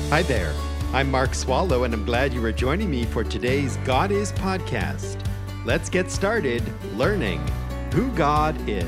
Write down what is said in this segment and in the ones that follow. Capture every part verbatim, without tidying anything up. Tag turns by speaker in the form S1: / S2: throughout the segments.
S1: Hi there. I'm Mark Swallow, and I'm glad you are joining me for today's God Is podcast. Let's get started learning who God is.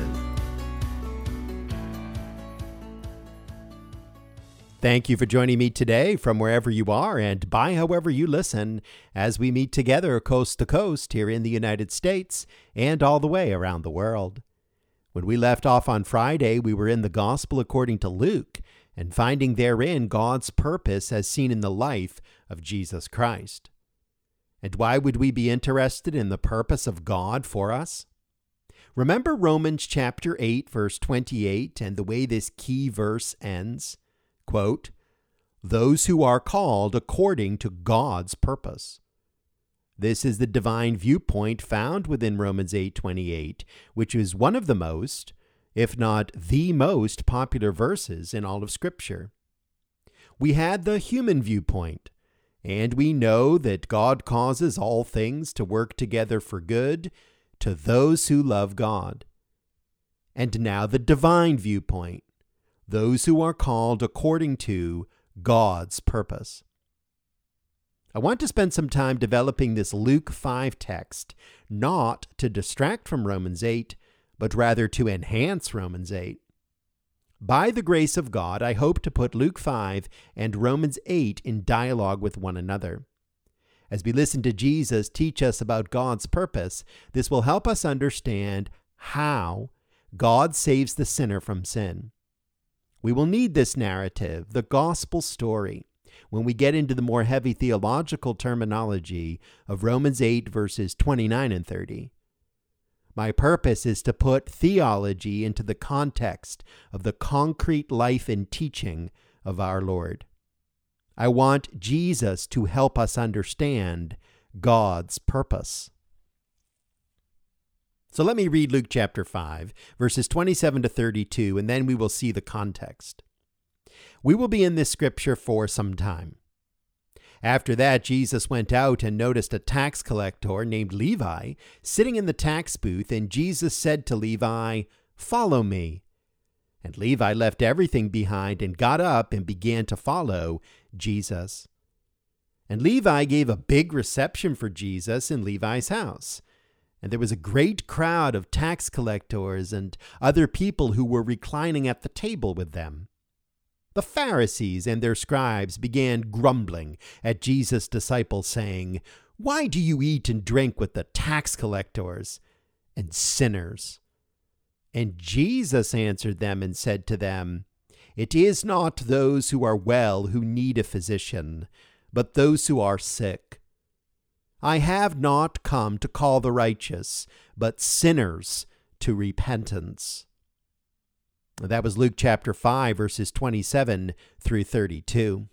S1: Thank you for joining me today from wherever you are and by however you listen as we meet together coast to coast here in the United States and all the way around the world. When we left off on Friday, we were in the Gospel according to Luke and finding therein God's purpose as seen in the life of Jesus Christ. And why would we be interested in the purpose of God for us? Remember Romans chapter eight, verse twenty-eight, and the way this key verse ends? Quote, "Those who are called according to God's purpose." This is the divine viewpoint found within Romans eight twenty-eight, which is one of the most, if not the most, popular verses in all of Scripture. We had the human viewpoint, and we know that God causes all things to work together for good to those who love God. And now the divine viewpoint, those who are called according to God's purpose. I want to spend some time developing this Luke five text, not to distract from Romans eight, but rather to enhance Romans eight. By the grace of God, I hope to put Luke five and Romans eight in dialogue with one another. As we listen to Jesus teach us about God's purpose, this will help us understand how God saves the sinner from sin. We will need this narrative, the gospel story, when we get into the more heavy theological terminology of Romans eight, verses twenty-nine and thirty. My purpose is to put theology into the context of the concrete life and teaching of our Lord. I want Jesus to help us understand God's purpose. So let me read Luke chapter five, verses twenty-seven to thirty-two, and then we will see the context. We will be in this scripture for some time. After that, Jesus went out and noticed a tax collector named Levi sitting in the tax booth, and Jesus said to Levi, "Follow me." And Levi left everything behind and got up and began to follow Jesus. And Levi gave a big reception for Jesus in Levi's house. And there was a great crowd of tax collectors and other people who were reclining at the table with them. The Pharisees and their scribes began grumbling at Jesus' disciples, saying, "Why do you eat and drink with the tax collectors and sinners?" And Jesus answered them and said to them, "It is not those who are well who need a physician, but those who are sick. I have not come to call the righteous, but sinners to repentance." That was Luke chapter five, verses twenty-seven through thirty-two.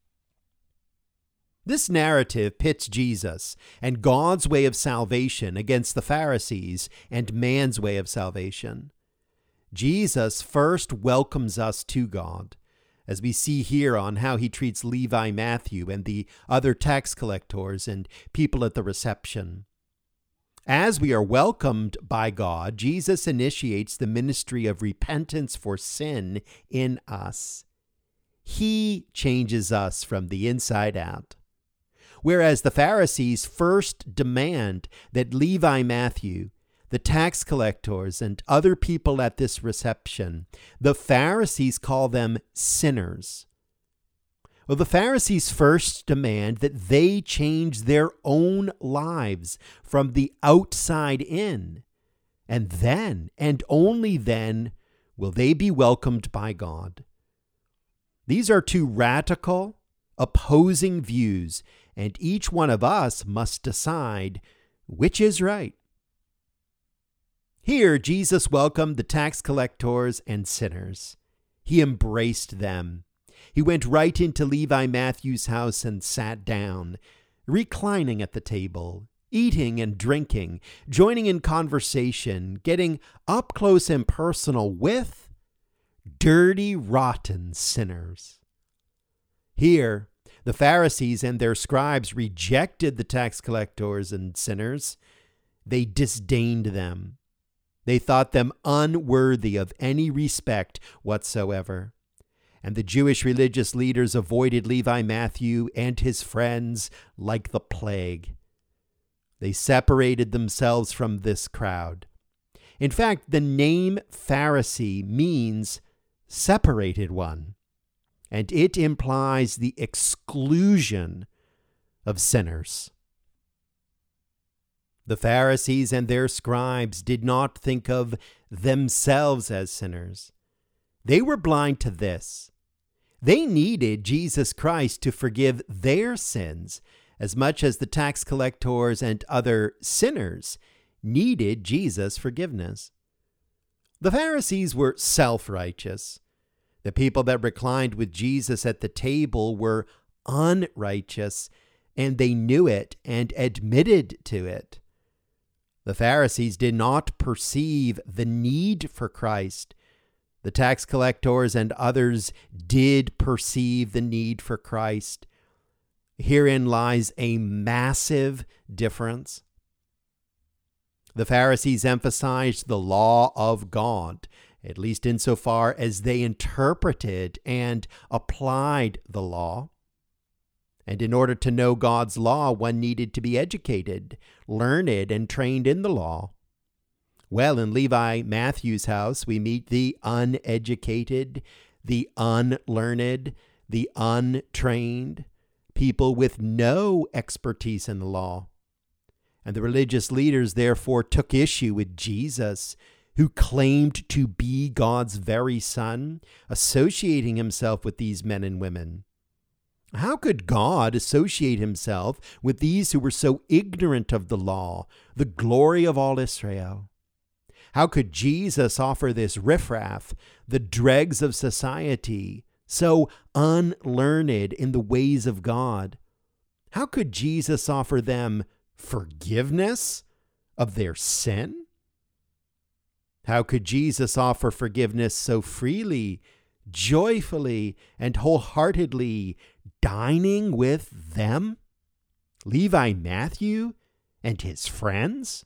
S1: This narrative pits Jesus and God's way of salvation against the Pharisees and man's way of salvation. Jesus first welcomes us to God, as we see here on how he treats Levi Matthew and the other tax collectors and people at the reception. As we are welcomed by God, Jesus initiates the ministry of repentance for sin in us. He changes us from the inside out. Whereas the Pharisees first demand that Levi Matthew, the tax collectors, and other people at this reception, the Pharisees call them sinners. Well, the Pharisees first demand that they change their own lives from the outside in, and then, and only then, will they be welcomed by God. These are two radical, opposing views, and each one of us must decide which is right. Here, Jesus welcomed the tax collectors and sinners. He embraced them. He went right into Levi Matthew's house and sat down, reclining at the table, eating and drinking, joining in conversation, getting up close and personal with dirty, rotten sinners. Here, the Pharisees and their scribes rejected the tax collectors and sinners. They disdained them. They thought them unworthy of any respect whatsoever. and the Jewish religious leaders avoided Levi Matthew and his friends like the plague. They separated themselves from this crowd. In fact, the name Pharisee means separated one, and it implies the exclusion of sinners. The Pharisees and their scribes did not think of themselves as sinners. They were blind to this. They needed Jesus Christ to forgive their sins as much as the tax collectors and other sinners needed Jesus' forgiveness. The Pharisees were self-righteous. The people that reclined with Jesus at the table were unrighteous, and they knew it and admitted to it. The Pharisees did not perceive the need for Christ. The tax collectors and others did perceive the need for Christ. Herein lies a massive difference. The Pharisees emphasized the law of God, at least insofar as they interpreted and applied the law. And in order to know God's law, one needed to be educated, learned, and trained in the law. Well, in Levi Matthew's house, we meet the uneducated, the unlearned, the untrained, people with no expertise in the law. And the religious leaders therefore took issue with Jesus, who claimed to be God's very son, associating himself with these men and women. How could God associate himself with these who were so ignorant of the law, the glory of all Israel? How could Jesus offer this riffraff, the dregs of society, so unlearned in the ways of God? How could Jesus offer them forgiveness of their sin? How could Jesus offer forgiveness so freely, joyfully, and wholeheartedly, dining with them, Levi Matthew and his friends?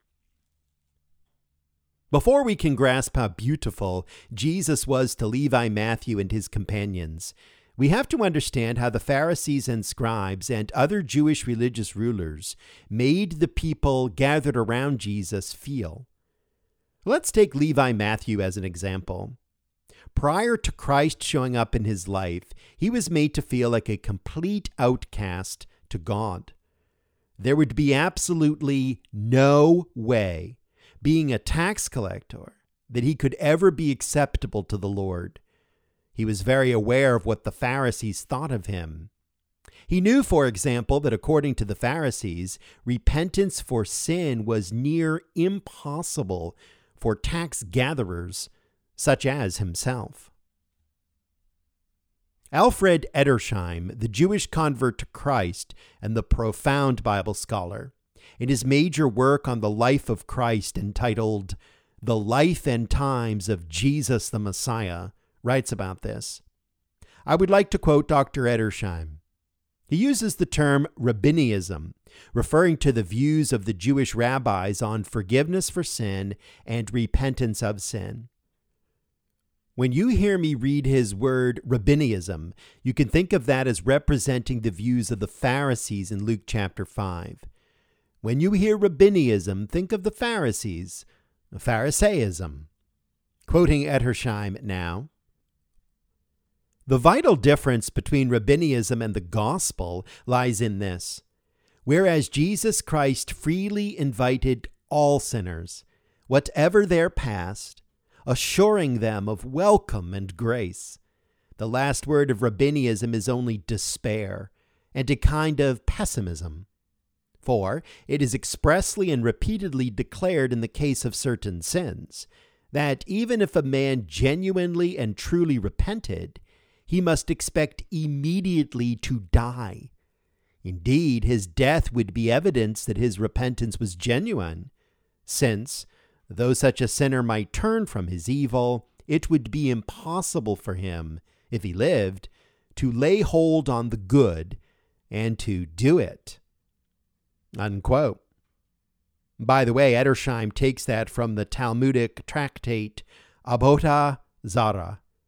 S1: Before we can grasp how beautiful Jesus was to Levi Matthew and his companions, we have to understand how the Pharisees and scribes and other Jewish religious rulers made the people gathered around Jesus feel. Let's take Levi Matthew as an example. Prior to Christ showing up in his life, he was made to feel like a complete outcast to God. There would be absolutely no way, being a tax collector, that he could ever be acceptable to the Lord. He was very aware of what the Pharisees thought of him. He knew, for example, that according to the Pharisees, repentance for sin was near impossible for tax gatherers such as himself. Alfred Edersheim, the Jewish convert to Christ and the profound Bible scholar, in his major work on the life of Christ entitled The Life and Times of Jesus the Messiah, writes about this. I would like to quote Doctor Edersheim. He uses the term rabbinism, referring to the views of the Jewish rabbis on forgiveness for sin and repentance of sin. When you hear me read his word rabbinism, you can think of that as representing the views of the Pharisees in Luke chapter five. When you hear rabbinism, think of the Pharisees, Pharisaism. Quoting Edersheim now, the vital difference between rabbinism and the gospel lies in this. Whereas Jesus Christ freely invited all sinners, whatever their past, assuring them of welcome and grace, the last word of rabbinism is only despair and a kind of pessimism. For it is expressly and repeatedly declared in the case of certain sins that even if a man genuinely and truly repented, he must expect immediately to die. Indeed, his death would be evidence that his repentance was genuine, since, though such a sinner might turn from his evil, it would be impossible for him, if he lived, to lay hold on the good and to do it. Unquote. By the way, Edersheim takes that from the Talmudic tractate Abota Zara,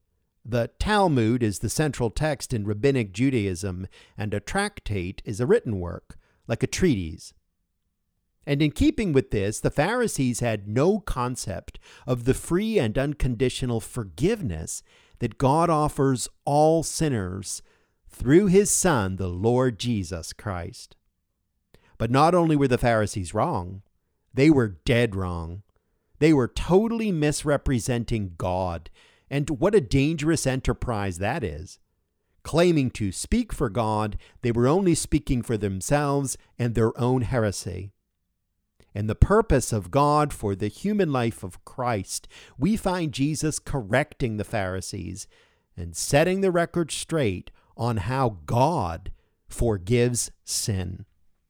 S1: The Talmud is the central text in Rabbinic Judaism, and a tractate is a written work, like a treatise. And in keeping with this, the Pharisees had no concept of the free and unconditional forgiveness that God offers all sinners through his Son, the Lord Jesus Christ. But not only were the Pharisees wrong, they were dead wrong. They were totally misrepresenting God, and what a dangerous enterprise that is. Claiming to speak for God, they were only speaking for themselves and their own heresy. In the purpose of God for the human life of Christ, we find Jesus correcting the Pharisees and setting the record straight on how God forgives sin.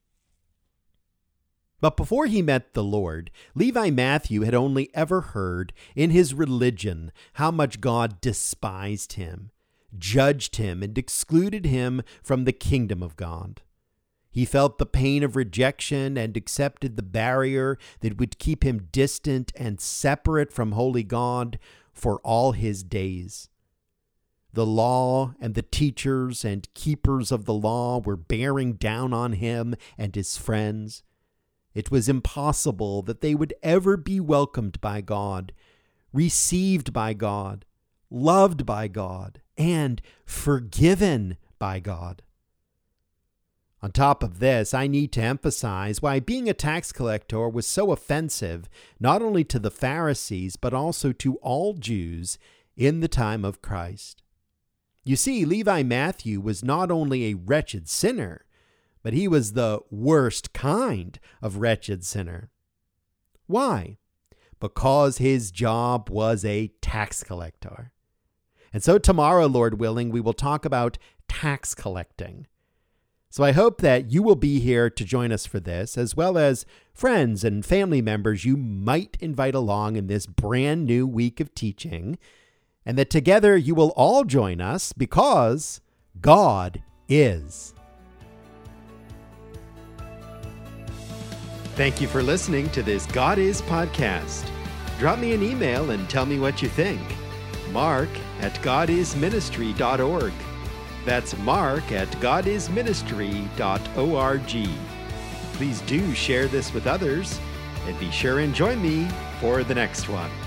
S1: But before he met the Lord, Levi Matthew had only ever heard in his religion how much God despised him, judged him, and excluded him from the kingdom of God. He felt the pain of rejection and accepted the barrier that would keep him distant and separate from holy God for all his days. The law and the teachers and keepers of the law were bearing down on him and his friends. It was impossible that they would ever be welcomed by God, received by God, loved by God, and forgiven by God. On top of this, I need to emphasize why being a tax collector was so offensive, not only to the Pharisees, but also to all Jews in the time of Christ. You see, Levi Matthew was not only a wretched sinner, but he was the worst kind of wretched sinner. Why? Because his job was a tax collector. And so tomorrow, Lord willing, we will talk about tax collecting. So I hope that you will be here to join us for this, as well as friends and family members you might invite along in this brand new week of teaching, and that together you will all join us because God is. Thank you for listening to this God Is podcast. Drop me an email and tell me what you think. Mark at god is ministry dot org. That's Mark at god is ministry dot org. Please do share this with others, and be sure and join me for the next one.